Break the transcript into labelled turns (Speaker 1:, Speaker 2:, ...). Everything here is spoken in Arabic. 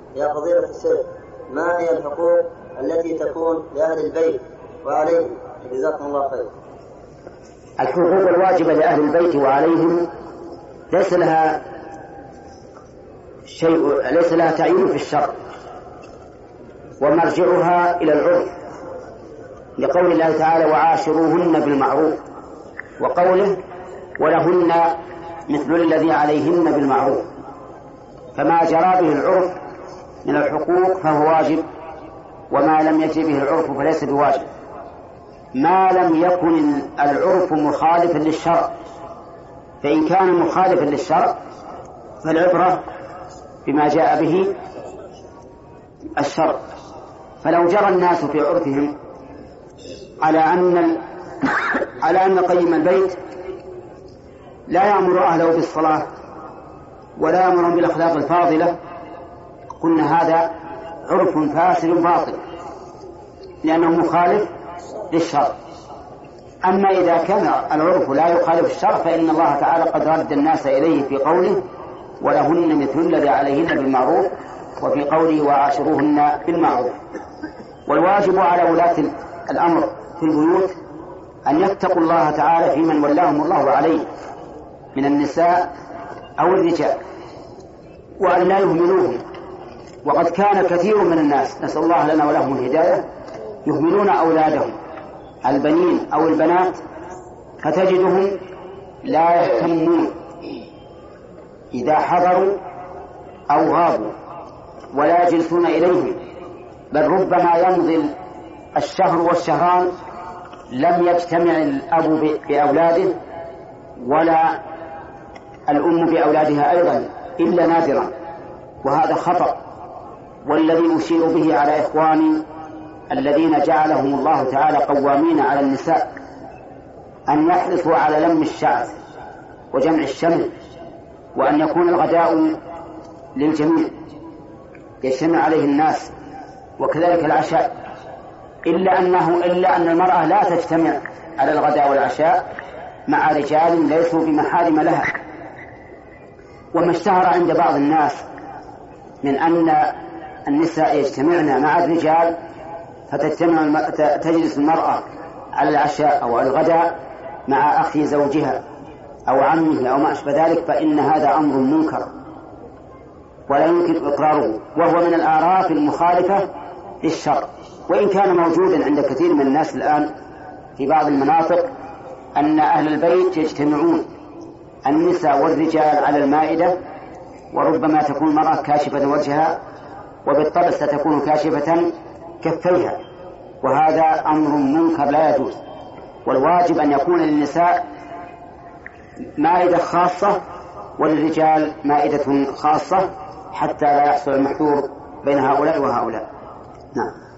Speaker 1: يا فضيلة الشيخ، ما هي الحقوق التي تكون لأهل البيت وعليهم؟ جزاكم الله خير.
Speaker 2: الحقوق الواجبة لأهل البيت وعليهم ليس لها تعيين في الشرع، ومرجعها إلى العرف، لقول الله تعالى وعاشروهن بالمعروف، وقوله ولهن مثل الذي عليهن بالمعروف. فما جرى به العرف من الحقوق فهو واجب، وما لم يجري به العرف فليس بواجب، ما لم يكن العرف مخالفا للشرع. فإن كان مخالفا للشرع فالعبرة بما جاء به الشرع. فلو جرى الناس في عرفهم على أن قيم البيت لا يأمر أهله بالصلاة ولا يأمرهم بالأخلاق الفاضلة، قلنا هذا عرف فاسد باطل لأنه مخالف للشرع. أما إذا كان العرف لا يخالف الشرع فإن الله تعالى قد رد الناس إليه في قوله ولهن مثل الذي عليهن بالمعروف، وفي قوله وعاشروهن بالمعروف. والواجب على ولاة الأمر في البيوت أن يتقوا الله تعالى في من ولاهم الله عليه من النساء أو الرجال، وأن لا يهملوهم. وقد كان كثير من الناس، نسأل الله لنا ولهم الهداية، يهملون أولادهم البنين أو البنات، فتجدهم لا يهتمون إذا حضروا أو غابوا ولا يجلسون إليهم، بل ربما يمضي الشهر والشهران لم يجتمع الأب بأولاده ولا الأم بأولادها أيضا إلا نادرا، وهذا خطأ. والذي أشير به على إخواني الذين جعلهم الله تعالى قوامين على النساء أن يحرصوا على لم الشعث وجمع الشمل، وأن يكون الغداء للجميع يجتمع عليه الناس، وكذلك العشاء، إلا أن المرأة لا تجتمع على الغداء والعشاء مع رجال ليسوا بمحارم لها. وما اشتهر عند بعض الناس من أن النساء يجتمعن مع الرجال تجلس المرأة على العشاء أو على الغداء مع أخي زوجها أو عمه أو ما أشبه ذلك، فإن هذا أمر منكر ولا يمكن إقراره، وهو من الآراء المخالفة للشرع. وإن كان موجودا عند كثير من الناس الآن في بعض المناطق أن أهل البيت يجتمعون النساء والرجال على المائدة، وربما تكون المرأة كاشفة وجهها وبالطبع ستكون كاشفة كفيها، وهذا أمر منكر لا يجوز. والواجب أن يكون للنساء مائدة خاصة وللرجال مائدة خاصة حتى لا يحصل المحذور بين هؤلاء وهؤلاء. نعم.